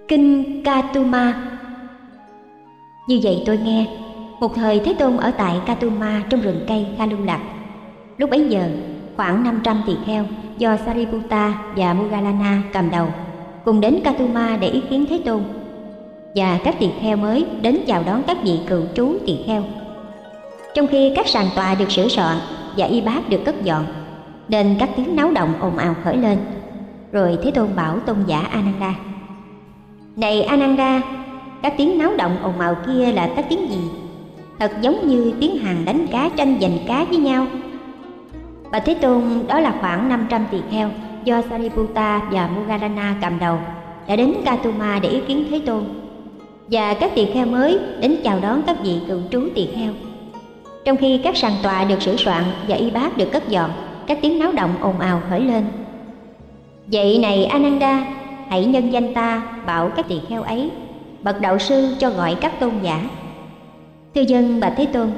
Kinh Katuma. Như vậy tôi nghe, một thời Thế Tôn ở tại Katuma trong rừng cây Kha Lưu Lạc. Lúc bấy giờ, khoảng 500 tỳ kheo do Sariputta và Moggallana cầm đầu cùng đến Katuma để ý kiến Thế Tôn. Và các tỳ kheo mới đến chào đón các vị cựu trú tỳ kheo. Trong khi các sàn tọa được sửa soạn và y bát được cất dọn, nên các tiếng náo động ồn ào khởi lên. Rồi Thế Tôn bảo tôn giả Ananda: Này Ananda, các tiếng náo động ồn ào kia là các tiếng gì? Thật giống như tiếng hàng đánh cá tranh giành cá với nhau. Bạch Thế Tôn, đó là khoảng 500 tỳ kheo do Sariputta và Moggallana cầm đầu đã đến Katuma để ý kiến Thế Tôn. Và các tỳ kheo mới đến chào đón các vị cựu trú tỳ kheo. Trong khi các sàn tọa được sửa soạn và y bát được cất dọn, các tiếng náo động ồn ào khởi lên. Vậy này Ananda, hãy nhân danh ta bảo các tỳ kheo ấy, bậc đạo sư cho gọi các tôn giả. Thưa dân bạch Thế Tôn.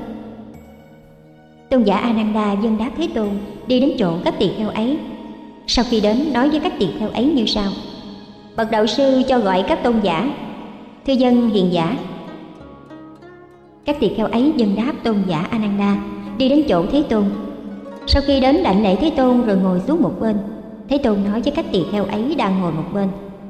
Tôn giả Ananda dân đáp Thế Tôn, đi đến chỗ các tỳ kheo ấy. Sau khi đến, nói với các tỳ kheo ấy như sau: Bậc đạo sư cho gọi các tôn giả. Thưa dân hiền giả. Các tỳ kheo ấy dân đáp tôn giả Ananda, đi đến chỗ Thế Tôn. Sau khi đến đảnh lễ Thế Tôn rồi ngồi xuống một bên, Thế Tôn nói với các tỳ kheo ấy đang ngồi một bên: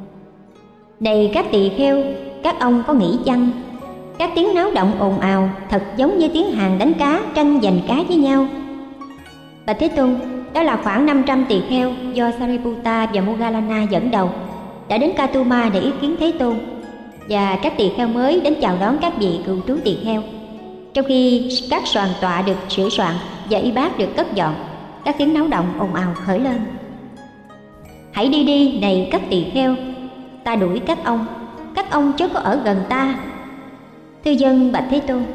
Này các tỳ kheo, các ông có nghĩ chăng các tiếng náo động ồn ào thật giống như tiếng hàng đánh cá tranh giành cá với nhau? Bạch Thế Tôn, đó là khoảng 500 tỳ kheo do Sariputta và Moggallana dẫn đầu đã đến Katuma để ý kiến Thế Tôn. Và các tỳ kheo mới đến chào đón các vị cựu trú tỳ kheo. Trong khi các soàn tọa được sửa soạn và y bát được cất dọn, các tiếng náo động ồn ào khởi lên. Hãy đi đi này các tỳ kheo, ta đuổi các ông chớ có ở gần ta. Thưa dân bạch Thế Tôn.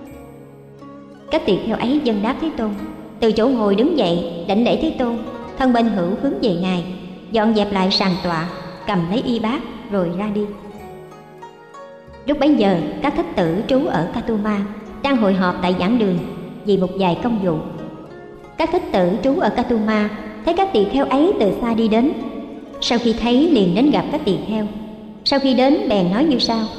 Các tỳ kheo ấy dân đáp Thế Tôn, từ chỗ ngồi đứng dậy đảnh lễ Thế Tôn, thân bên hữu hướng về ngài, dọn dẹp lại sàn tọa, cầm lấy y bát rồi ra đi. Lúc bấy giờ, các thích tử trú ở Katuma đang hội họp tại giảng đường vì một vài công vụ. Các thích tử trú ở Katuma thấy các tỳ kheo ấy từ xa đi đến. Sau khi thấy liền đến gặp các tỳ kheo. Sau khi đến bèn nói như sau: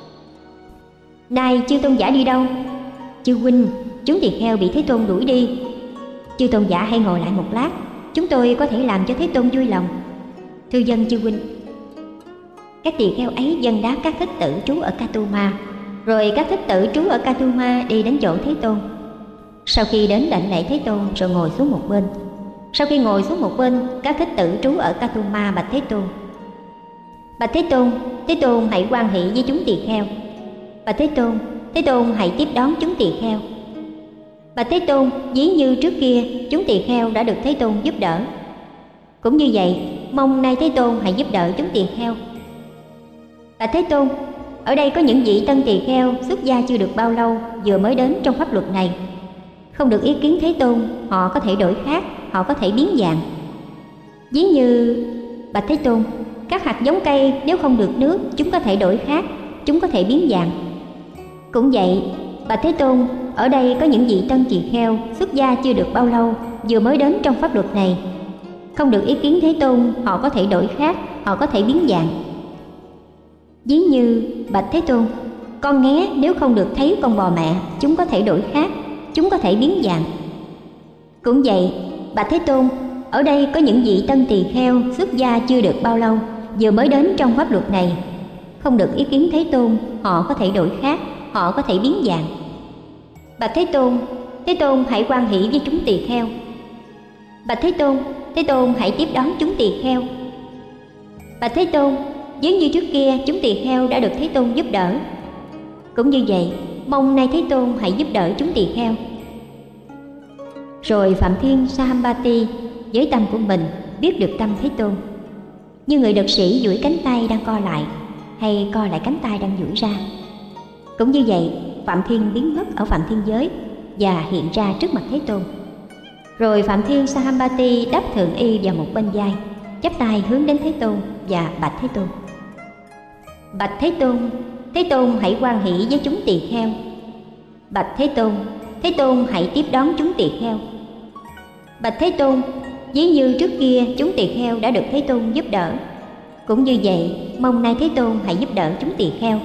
Này chư tôn giả đi đâu? Chư huynh, chúng tỳ kheo bị Thế Tôn đuổi đi. Chư tôn giả hãy ngồi lại một lát, chúng tôi có thể làm cho Thế Tôn vui lòng. Thưa dân chư huynh. Các tỳ kheo ấy dân đáp các thích tử trú ở Katuma. Rồi các thích tử trú ở Katuma đi đến chỗ Thế Tôn. Sau khi đến đảnh lễ Thế Tôn rồi ngồi xuống một bên. Sau khi ngồi xuống một bên, các thích tử trú ở Katuma bạch Thế Tôn: Bạch Thế Tôn hãy hoan hỷ với chúng tỳ kheo. Bạch Thế Tôn hãy tiếp đón chúng tỳ kheo. Bạch Thế Tôn, ví như trước kia chúng tỳ kheo đã được Thế Tôn giúp đỡ, cũng như vậy mong nay Thế Tôn hãy giúp đỡ chúng tỳ kheo. Bạch Thế Tôn, ở đây có những vị tân tỳ kheo xuất gia chưa được bao lâu vừa mới đến trong pháp luật này, không được ý kiến Thế Tôn, họ có thể đổi khác, họ có thể biến dạng. Ví như bạch Thế Tôn, các hạt giống cây nếu không được nước, chúng có thể đổi khác, chúng có thể biến dạng. Cũng vậy, bạch Thế Tôn, ở đây có những vị tân tỳ kheo xuất gia chưa được bao lâu vừa mới đến trong pháp luật này, không được ý kiến Thế Tôn, họ có thể đổi khác, họ có thể biến dạng. Ví như bạch Thế Tôn, con nghé nếu không được thấy con bò mẹ, chúng có thể đổi khác, chúng có thể biến dạng. Cũng vậy, bạch Thế Tôn, ở đây có những vị tân tỳ kheo xuất gia chưa được bao lâu vừa mới đến trong pháp luật này, không được ý kiến Thế Tôn, họ có thể đổi khác, họ có thể biến dạng. Bạch Thế Tôn hãy hoan hỷ với chúng tỳ kheo. Bạch Thế Tôn hãy tiếp đón chúng tỳ kheo. Bạch Thế Tôn, giống như trước kia chúng tỳ kheo đã được Thế Tôn giúp đỡ, cũng như vậy mong nay Thế Tôn hãy giúp đỡ chúng tỳ kheo. Rồi Phạm Thiên Sahambati với tâm của mình biết được tâm Thế Tôn, như người đật sĩ duỗi cánh tay đang co lại, hay co lại cánh tay đang duỗi ra. Cũng như vậy, Phạm Thiên biến mất ở Phạm Thiên giới và hiện ra trước mặt Thế Tôn. Rồi Phạm Thiên Sahambati đắp thượng y vào một bên vai, chắp tay hướng đến Thế Tôn và bạch Thế Tôn: Bạch Thế Tôn hãy hoan hỷ với chúng tỳ kheo. Bạch Thế Tôn hãy tiếp đón chúng tỳ kheo. Bạch Thế Tôn, ví như trước kia chúng tỳ kheo đã được Thế Tôn giúp đỡ, Cũng như vậy, mong nay Thế Tôn hãy giúp đỡ chúng tỳ kheo.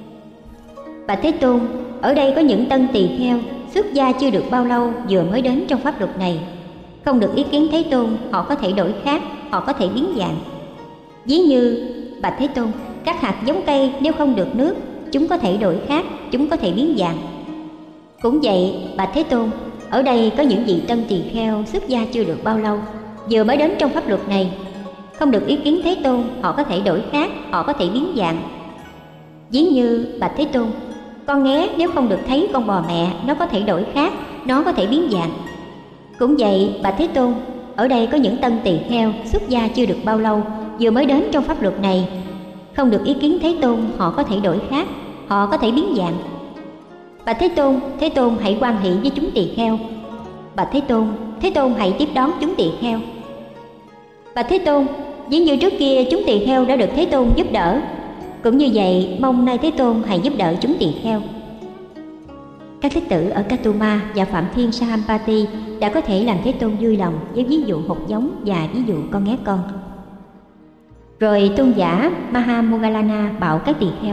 Bạch Thế Tôn, ở đây có những tân tỳ kheo xuất gia chưa được bao lâu, vừa mới đến trong pháp luật này, không được ý kiến Thế Tôn, họ có thể đổi khác, họ có thể biến dạng. Ví như bạch Thế Tôn, các hạt giống cây nếu không được nước, chúng có thể đổi khác, chúng có thể biến dạng. Cũng vậy, bạch Thế Tôn, ở đây có những vị tân tỳ kheo xuất gia chưa được bao lâu, vừa mới đến trong pháp luật này, không được ý kiến Thế Tôn, họ có thể đổi khác, họ có thể biến dạng. Ví như bạch Thế Tôn, con nghé nếu không được thấy con bò mẹ, nó có thể đổi khác, nó có thể biến dạng. Cũng vậy, bạch Thế Tôn, ở đây có những tân tỳ kheo xuất gia chưa được bao lâu, vừa mới đến trong pháp luật này, không được ý kiến Thế Tôn, họ có thể đổi khác, họ có thể biến dạng. Bạch Thế Tôn hãy quan hệ với chúng tỳ kheo. Bạch Thế Tôn hãy tiếp đón chúng tỳ kheo. Bạch Thế Tôn, ví như trước kia chúng tỳ kheo đã được Thế Tôn giúp đỡ, cũng như vậy, mong nay Thế Tôn hãy giúp đỡ chúng tỳ kheo. Các thích tử ở Katuma và Phạm Thiên Sahampati đã có thể làm Thế Tôn vui lòng với ví dụ hột giống và ví dụ con nghé con. Rồi tôn giả Mahamoggallana bảo các tỳ kheo: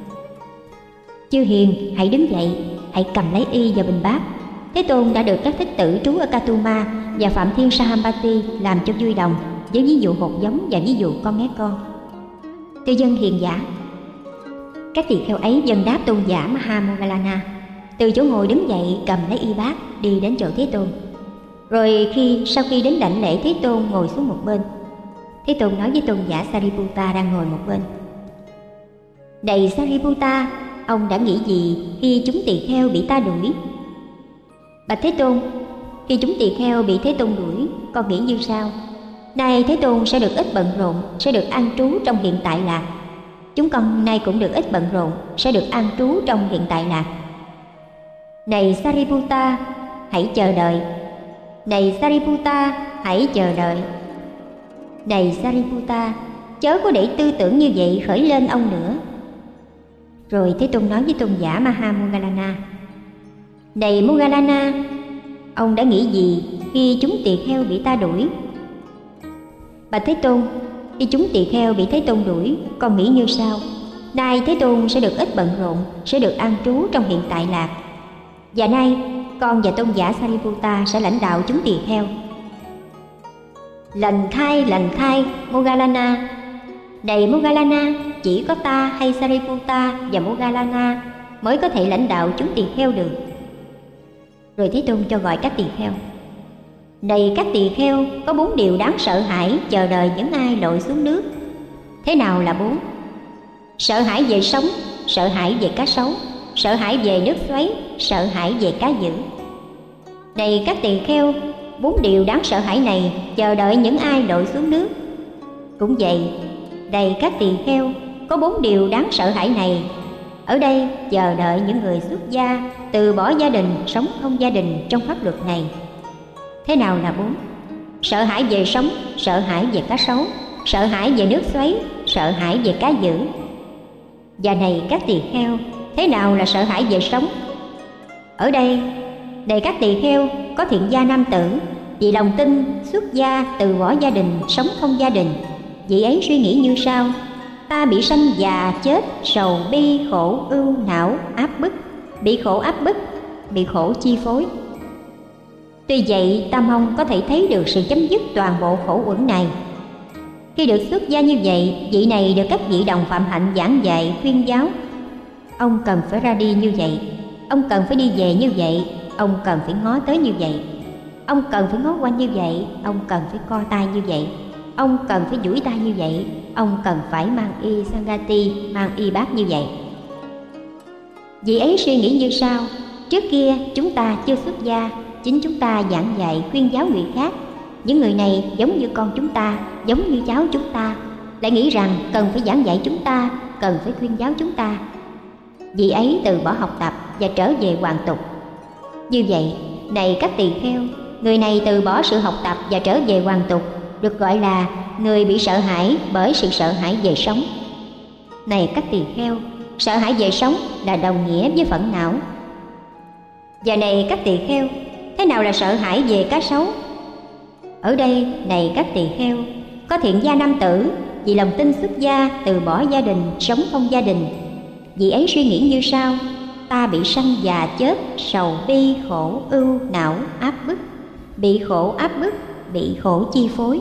Chư hiền, hãy đứng dậy, hãy cầm lấy y và bình bát. Thế Tôn đã được các thích tử trú ở Katuma và Phạm Thiên Sahampati làm cho vui lòng với ví dụ hột giống và ví dụ con nghé con. Tư dân hiền giả. Các tỳ kheo ấy dâng đáp tôn giả Mahamoggallana, từ chỗ ngồi đứng dậy, cầm lấy y bát đi đến chỗ Thế Tôn. Rồi sau khi đến đảnh lễ Thế Tôn, ngồi xuống một bên. Thế Tôn nói với tôn giả Sariputta đang ngồi một bên: Này Sariputta, ông đã nghĩ gì khi chúng tỳ kheo bị ta đuổi? Bạch Thế Tôn, khi chúng tỳ kheo bị Thế Tôn đuổi, con nghĩ như sau: Nay Thế Tôn sẽ được ít bận rộn, sẽ được an trú trong hiện tại lạc. Chúng con nay cũng được ít bận rộn, sẽ được an trú trong hiện tại lạc. Này Sariputta, hãy chờ đợi. Này Sariputta, hãy chờ đợi. Này Sariputta, chớ có để tư tưởng như vậy khởi lên ông nữa. Rồi Thế Tôn nói với tôn giả Mahamoggallana: Này Moggallana, ông đã nghĩ gì khi chúng tỳ kheo bị ta đuổi? Bạch Thế Tôn, khi chúng tỳ kheo bị Thế Tôn đuổi, con nghĩ như sau: Nay Thế Tôn sẽ được ít bận rộn, sẽ được an trú trong hiện tại lạc. Và nay con và tôn giả Sariputta sẽ lãnh đạo chúng tỳ kheo. Lành thay Moggallana. Này Moggallana, chỉ có ta hay Sariputta và Moggallana mới có thể lãnh đạo chúng tỳ kheo được. Rồi Thế Tôn cho gọi các tỳ kheo: Này các tỳ kheo, có 4 điều đáng sợ hãi chờ đợi những ai lội xuống nước. Thế nào là 4? Sợ hãi về sóng, sợ hãi về cá sấu, sợ hãi về nước xoáy, sợ hãi về cá dữ. Này các tỳ kheo, 4 điều đáng sợ hãi này chờ đợi những ai lội xuống nước. Cũng vậy, này các tỳ kheo, có 4 điều đáng sợ hãi này ở đây chờ đợi những người xuất gia từ bỏ gia đình, sống không gia đình trong pháp luật này. Thế nào là 4? Sợ hãi về sóng, sợ hãi về cá sấu, sợ hãi về nước xoáy, sợ hãi về cá dữ. Và này các tỳ kheo, thế nào là sợ hãi về sóng? Ở đây, này các tỳ kheo, có thiện gia nam tử vì lòng tin xuất gia từ bỏ gia đình, sống không gia đình. Vị ấy suy nghĩ như sau: Ta bị sanh già chết, sầu bi khổ ưu não áp bức, bị khổ áp bức, bị khổ chi phối. Tuy vậy, ta mong có thể thấy được sự chấm dứt toàn bộ khổ uẩn này. Khi được xuất gia như vậy, vị này được các vị đồng phạm hạnh giảng dạy khuyên giáo. Ông cần phải ra đi như vậy, ông cần phải đi về như vậy, ông cần phải ngó tới như vậy, ông cần phải ngó quanh như vậy, ông cần phải co tay như vậy, ông cần phải duỗi tay như vậy, ông cần phải mang y sangati, mang y bát như vậy. Vị ấy suy nghĩ như sau: Trước kia chúng ta chưa xuất gia, chính chúng ta giảng dạy khuyên giáo người khác. Những người này giống như con chúng ta, giống như cháu chúng ta, lại nghĩ rằng cần phải giảng dạy chúng ta, cần phải khuyên giáo chúng ta. Vị ấy từ bỏ học tập và trở về hoàn tục. Như vậy, này các tỳ kheo, người này từ bỏ sự học tập và trở về hoàn tục, được gọi là người bị sợ hãi bởi sự sợ hãi về sống. Này các tỳ kheo, sợ hãi về sống là đồng nghĩa với phẫn não. Và này các tỳ kheo, thế nào là sợ hãi về cá sấu? Ở đây, này các tỳ kheo, có thiện gia nam tử vì lòng tin xuất gia, từ bỏ gia đình, sống không gia đình. Vị ấy suy nghĩ như sau: ta bị sanh già chết, sầu bi khổ ưu não áp bức, bị khổ áp bức, bị khổ chi phối.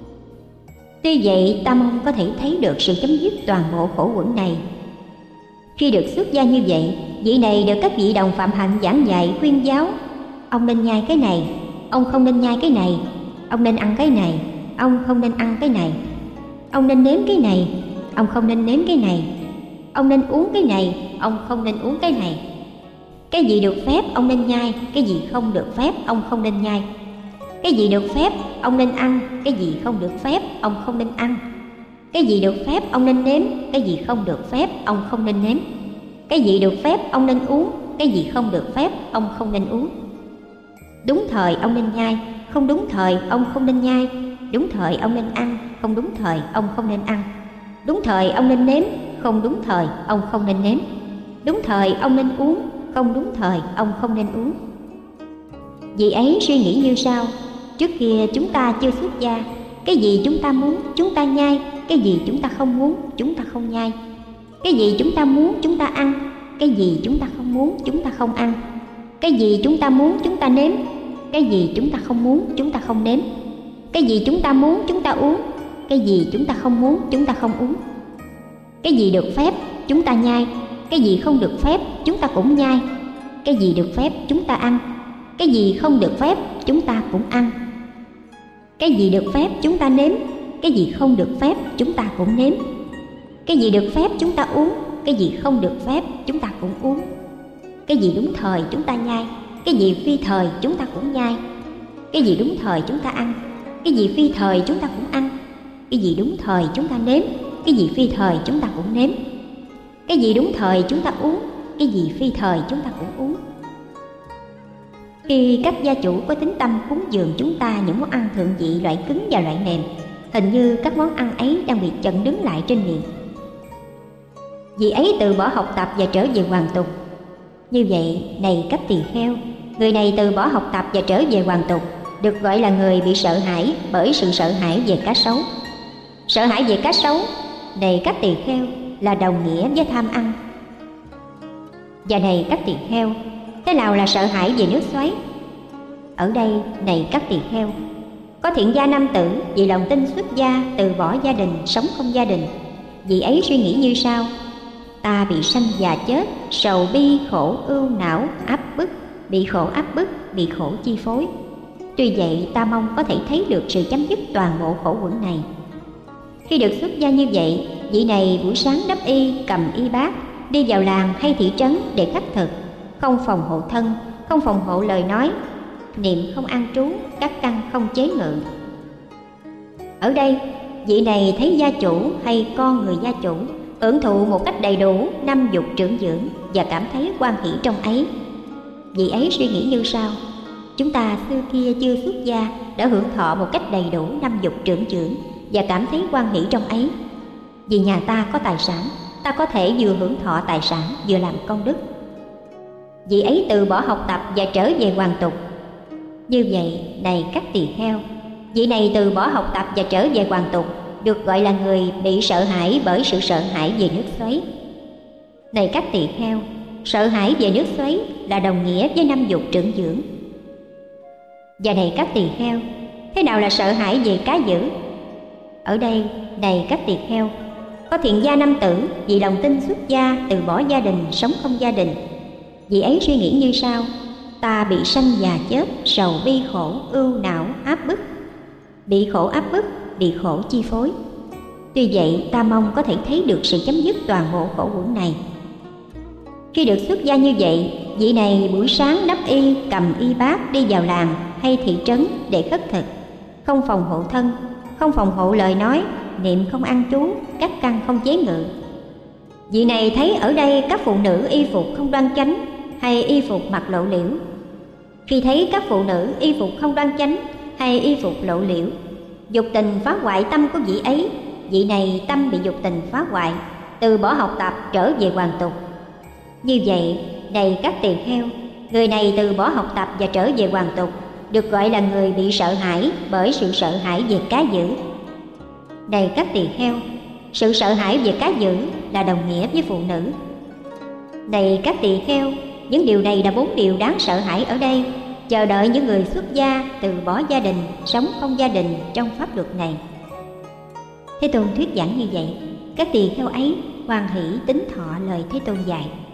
Tuy vậy, ta mong có thể thấy được sự chấm dứt toàn bộ khổ uẩn này. Khi được xuất gia như vậy, vị này được các vị đồng phạm hạnh giảng dạy khuyên giáo: ông nên nhai cái này, ông không nên nhai cái này, ông nên ăn cái này, ông không nên ăn cái này, ông nên nếm cái này, ông không nên nếm cái này, ông nên uống cái này, ông không nên uống cái này. Cái gì được phép ông nên nhai, cái gì không được phép ông không nên nhai. Cái gì được phép ông nên ăn, cái gì không được phép ông không nên ăn. Cái gì được phép ông nên nếm, cái gì không được phép ông không nên nếm. Cái gì được phép ông nên uống, cái gì không được phép ông không nên uống. Đúng thời ông nên nhai, không đúng thời ông không nên nhai. Đúng thời ông nên ăn, không đúng thời ông không nên ăn. Đúng thời ông nên nếm, không đúng thời ông không nên nếm. Đúng thời ông nên uống, không đúng thời ông không nên uống. Vị ấy suy nghĩ như sau: trước kia chúng ta chưa xuất gia, cái gì chúng ta muốn chúng ta nhai, cái gì chúng ta không muốn chúng ta không nhai. Cái gì chúng ta muốn chúng ta ăn, cái gì chúng ta không muốn chúng ta không ăn. Cái gì chúng ta muốn chúng ta nếm, cái gì chúng ta không muốn chúng ta không nếm. Cái gì chúng ta muốn chúng ta uống, cái gì chúng ta không muốn chúng ta không uống. Cái gì được phép chúng ta nhai, cái gì không được phép chúng ta cũng nhai. Cái gì được phép chúng ta ăn, cái gì không được phép chúng ta cũng ăn. Cái gì được phép chúng ta nếm, cái gì không được phép chúng ta cũng nếm. Cái gì được phép chúng ta uống, cái gì không được phép chúng ta cũng uống. Cái gì đúng thời chúng ta nhai, cái gì phi thời chúng ta cũng nhai. Cái gì đúng thời chúng ta ăn, cái gì phi thời chúng ta cũng ăn. Cái gì đúng thời chúng ta nếm, cái gì phi thời chúng ta cũng nếm. Cái gì đúng thời chúng ta uống, cái gì phi thời chúng ta cũng uống. Khi các gia chủ có tính tâm cúng dường chúng ta những món ăn thượng vị loại cứng và loại mềm, hình như các món ăn ấy đang bị chặn đứng lại trên miệng. Vị ấy từ bỏ học tập và trở về hoàn tục. Như vậy, này các tỳ kheo, người này từ bỏ học tập và trở về hoàn tục, được gọi là người bị sợ hãi bởi sự sợ hãi về cá sấu. Sợ hãi về cá sấu, này các tỳ kheo, là đồng nghĩa với tham ăn. Và này các tỳ kheo, thế nào là sợ hãi về nước xoáy? Ở đây, này các tỳ kheo, có thiện gia nam tử vì lòng tin xuất gia, từ bỏ gia đình, sống không gia đình. Vị ấy suy nghĩ như sau: ta bị sanh già chết, sầu bi khổ ưu não áp bức, bị khổ áp bức, bị khổ chi phối. Tuy vậy, ta mong có thể thấy được sự chấm dứt toàn bộ khổ uẩn này. Khi được xuất gia như vậy, vị này buổi sáng đắp y, cầm y bát, đi vào làng hay thị trấn để khắc thực, không phòng hộ thân, không phòng hộ lời nói, niệm không an trú, các căn không chế ngự. Ở đây, vị này thấy gia chủ hay con người gia chủ hưởng thụ một cách đầy đủ năm dục trưởng dưỡng và cảm thấy hoan hỷ trong ấy. Vị ấy suy nghĩ như sau: chúng ta xưa kia chưa xuất gia đã hưởng thọ một cách đầy đủ năm dục trưởng dưỡng và cảm thấy hoan hỷ trong ấy. Vì nhà ta có tài sản, ta có thể vừa hưởng thọ tài sản vừa làm công đức. Vị ấy từ bỏ học tập và trở về hoàn tục. Như vậy, này các tỳ kheo, vị này từ bỏ học tập và trở về hoàn tục, được gọi là người bị sợ hãi bởi sự sợ hãi về nước xoáy. Này các tỳ kheo, sợ hãi về nước xoáy là đồng nghĩa với năm dục trưởng dưỡng. Và này các tỳ kheo, thế nào là sợ hãi về cá dữ? Ở đây, này các tỳ kheo, có thiện gia nam tử vì lòng tin xuất gia, từ bỏ gia đình, sống không gia đình. Vị ấy suy nghĩ như sau: ta bị sanh già chết, sầu bi khổ ưu não áp bức, bị khổ áp bức, bị khổ chi phối. Tuy vậy, ta mong có thể thấy được sự chấm dứt toàn bộ khổ uẩn này. Khi được xuất gia như vậy, vị này buổi sáng đắp y, cầm y bát, đi vào làng hay thị trấn để khất thực, không phòng hộ thân, không phòng hộ lời nói, niệm không an trú, các căn không chế ngự. Vị này thấy ở đây các phụ nữ y phục không đoan chánh hay y phục mặc lộ liễu. Khi thấy các phụ nữ y phục không đoan chánh hay y phục lộ liễu, dục tình phá hoại tâm của vị ấy. Vị này tâm bị dục tình phá hoại, từ bỏ học tập trở về hoàn tục. Như vậy, này các tỳ kheo, người này từ bỏ học tập và trở về hoàn tục, được gọi là người bị sợ hãi bởi sự sợ hãi về cá dữ. Này các tỳ kheo, sự sợ hãi về cá dữ là đồng nghĩa với phụ nữ. Này các tỳ kheo, những điều này là 4 điều đáng sợ hãi ở đây, chờ đợi những người xuất gia từ bỏ gia đình, sống không gia đình trong pháp luật này. Thế Tôn thuyết giảng như vậy, các tỳ kheo ấy hoan hỷ tín thọ lời Thế Tôn dạy.